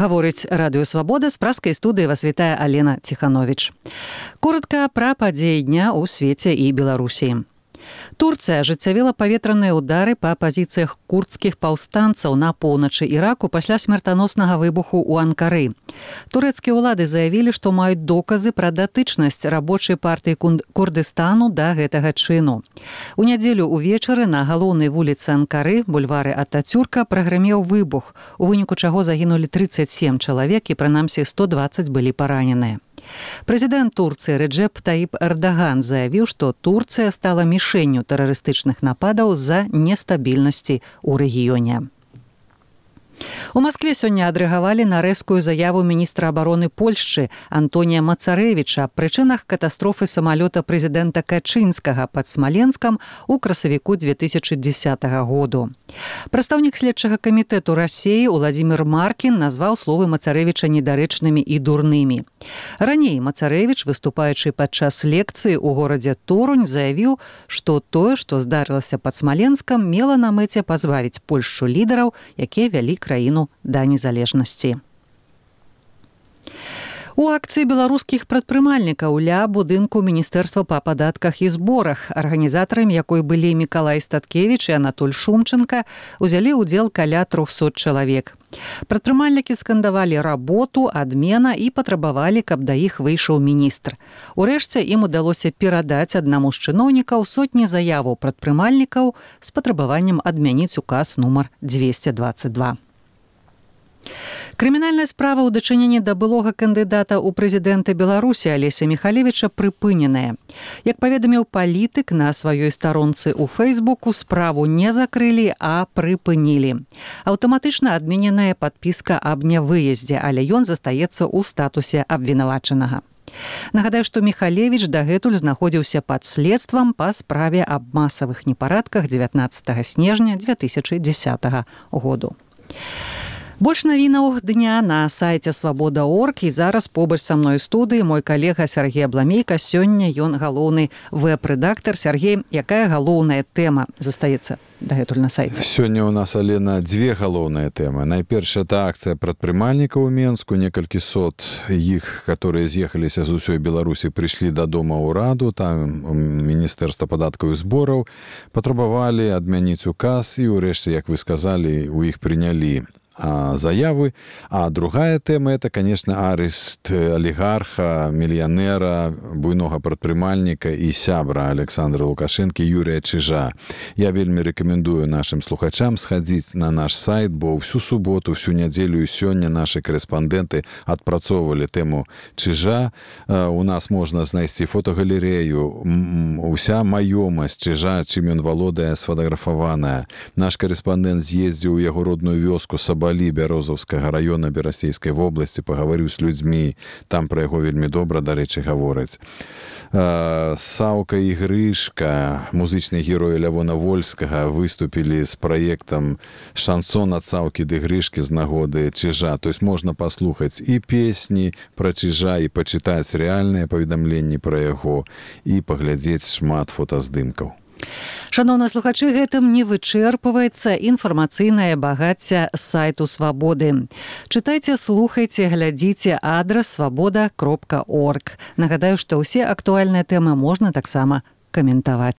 Гаворыць Радыё Свабода, з праскай студыі вас вітае Алена Ціхановіч. Коротка пра падзеі дня ў свеце і Беларусі. Турцыя ажыццявіла паветраныя ўдары па пазіцыях курдскіх паўстанцаў на поўначы Іраку пасля смертаноснага выбуху ў Анкары. Турэцкія ўлады заявілі, што маюць доказы пра датычнасць рабочай партыі Курдыстану да гэтага чыну. У нядзелю ўвечары на галоўнай вуліцы Анкары, бульвары Атацюрка, прагрымеў выбух, у выніку чаго загінулі 37 чалавек і прынамсі 120 былі параненыя. Прэзідэнт Турцыі Реджеп Таіп Эрдаган заявіў, што Турцыя стала мішэнню тэрарыстычных нападаў з-за нестабільнасці ў рэгіёне. У Маскве сёння адрэагавалі на рэзкую заяву міністра абароны Польшчы Антонія Мацарэвіча аб прычынах катастрофы самалёта прэзідэнта Качынскага пад Смаленскам у красавіку 2010 году. Прадстаўнік следчага камітэту Расіі Уладзімір Маркін назваў словы Мацарэвіча недарэчнымі і дурнымі. Раней Мацарэвіч, выступаючы падчас лекцыі ў горадзе Торунь, заявіў, што тое, што здарылася пад Смаленскам, мела на мэце пазбавіць Польшчу лідараў, якія вялі краіну да незалежнасці. У акцыі беларускіх прадпрымальнікаў ля будынку Міністэрства па падатках і зборах, арганізатарамі якой былі Мікалай Статкевіч і Анатоль Шумченка, узялі ўдзел каля 300 чалавек. Прадпрымальнікі скандавалі работу, адмена і патрабавалі, каб да іх выйшаў міністр. Урэшце ім удалося перадаць аднаму з чыноўнікаў сотні заяваў прадпрымальнікаў з патрабаваннем адмяніць указ нумар 222. Крымінальная справа ў дачыненні да былога кандыдата ў прэзідэнты Беларусі Алеся Міхалевіча прыпыненая. Як паведаміў палітык на сваёй старонцы ў Фэйсбуку, справу не закрылі, а прыпынілі. Аўтаматычна адмененая падпіска аб нявыездзе, але ён застаецца ў статусе абвінавачанага. Нагадаю, што Міхалевіч дагэтуль знаходзіўся пад следствам па справе аб масавых непарадках 19 снежня 2010 году. Больш навінаў дня на сайце Свабода.орг, і зараз побач са мной у студыі мой калега Сергей Абламейка. Сёння ён галоўны вэб-рэдактар. Сергей, якая галоўная тэма застаецца дагэтуль на сайце? Сёння у нас, Алена, дзве галоўныя тэмы. Найперш, это акцыя прадпрымальнікаў у Менску. Некалькі сот іх, которые з'ехаліся з усёй Беларусі, прыйшлі дадому ў Раду. Там Міністэрства падаткаў і збораў патрабавалі адмяніць указ, і ўрэшце, як вы сказалі, у іх прынялі заявы. А другая тэма – это, конечно, арест олигарха, мільянера, буйнога прадпрымальніка і сябра Александра Лукашэнкі Юрія Чижа. Я вельмі рэкамендую нашим слухачам схадзіць на наш сайт, бо всю суботу, всю нядзелю і сёння нашы корэспандэнты адпрацоўвалі тэму Чижа. У нас можна знайсці фотогалерею, уся маёмасць Чижа, чым ён валодае, сфотаграфаваная. Наш корэспандэнт з'ездзіў у яго родную вёску Сабалі Бярозаўскага района Берасейскай вобласці, пагаварыў з людзьмі, там пра яго вельмі добра, дарэчы, гавораць. Саўка і Грышка, музычныя героі Лявона Вольскага, выступілі з праектам шансон ад Саўкі ды Грышкі з нагоды Чижа. То есть можна паслухаць і песні пра Чижа, і пачытаць рэальныя паведамленні пра яго, і паглядзець шмат фотаздымкаў. Шановныя слухачы, гэтым не вычэрпваецца інфармацыйнае багацце сайту Свабоды. Чытайце, слухайце, глядзіце адрас свабода.орг. Нагадаю, што ўсе актуальныя тэмы можна таксама каментаваць.